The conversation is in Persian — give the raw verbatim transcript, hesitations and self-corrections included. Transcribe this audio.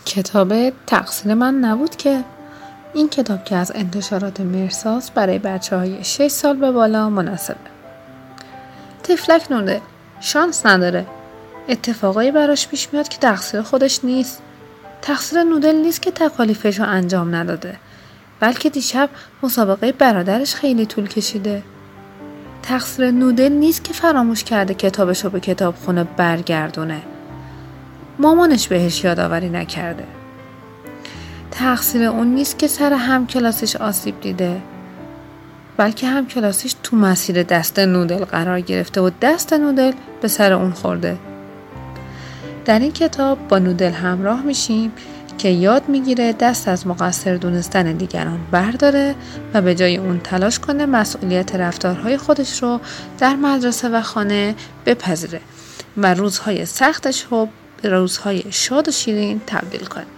کتاب تقصیر من نبود که. این کتاب که از انتشارات مرساس برای بچه های شش سال به بالا مناسبه. تفلک نوده، شانس نداره. اتفاقایی براش پیش میاد که تقصیر خودش نیست. تقصیر نودل نیست که تکالیفش رو انجام نداده، بلکه دیشب مسابقه برادرش خیلی طول کشیده. تقصیر نودل نیست که فراموش کرده کتابش رو به کتابخونه برگردونه. مامانش بهش یادآوری نکرده. تقصیر اون نیست که سر هم کلاسش آسیب دیده، بلکه هم کلاسش تو مسیر دست نودل قرار گرفته و دست نودل به سر اون خورده. در این کتاب با نودل همراه میشیم که یاد میگیره دست از مقصر دونستن دیگران برداره و به جای اون تلاش کنه مسئولیت رفتارهای خودش رو در مدرسه و خانه بپذیره و روزهای سختش رو به روزهای شاد و شیرین تبدیل کنه.